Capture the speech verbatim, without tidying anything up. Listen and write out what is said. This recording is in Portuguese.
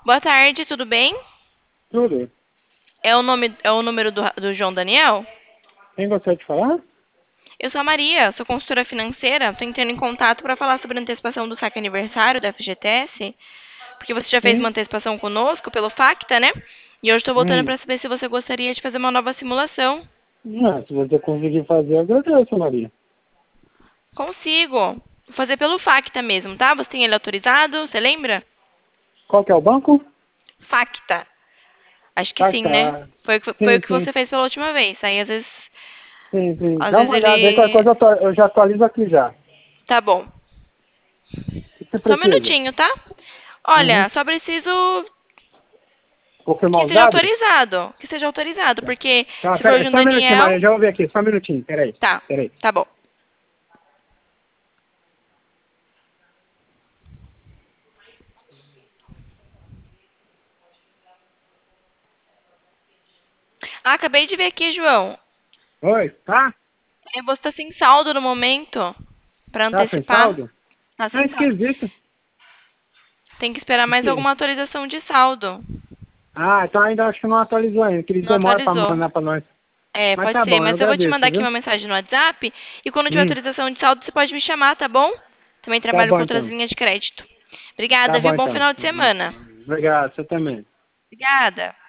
Boa tarde, tudo bem? Tudo. É o nome, é o número do, do João Daniel? Quem gostaria de falar? Eu sou a Maria, sou consultora financeira. Estou entrando em contato para falar sobre a antecipação do saque aniversário da F G T S, porque você já fez uma Sim. antecipação conosco pelo Facta, né? E hoje estou voltando Hum. para saber se você gostaria de fazer uma nova simulação. Ah, se você conseguir fazer, eu agradeço, Maria. Consigo. Vou fazer pelo Facta mesmo, tá? Você tem ele autorizado? Você lembra? Qual que é o banco? Facta. Acho que Ah, sim, né? tá. Foi, o que- foi o Sim, que sim. você fez pela última vez. Aí às vezes, Sim, sim. às Dá vezes uma olhada aí, qualquer ele. coisa eu, atu- eu já atualizo aqui já. O Tá bom. que você Só um precisa? minutinho, tá? Uhum. Olha, só preciso Confirmar que os seja dados? autorizado. Que seja autorizado, Tá. porque Tá, se for pera, de um só um minutinho, Daniel. Maria. Já ouvi aqui. Só um minutinho. Peraí. Tá, Peraí. tá bom. Ah, acabei de ver aqui, João. Oi, tá? É, você tá sem saldo no momento pra Tá sem antecipar. saldo? Tá É sem saldo. esquisito. Tem que esperar mais Esqui- alguma atualização de saldo. Ah, então ainda acho que não atualizou ainda, que eles Não demoram pra atualizou. mandar pra nós. É, Mas pode tá ser. bom, eu Mas eu vou te mandar agradeço, aqui viu? uma mensagem no WhatsApp. E quando tiver Hum. autorização de saldo, você pode me chamar, tá bom? Também Tá trabalho bom com outras então. linhas de crédito. Tá Obrigada, bom viu? Bom então. final de semana. Obrigado, você também. Obrigada.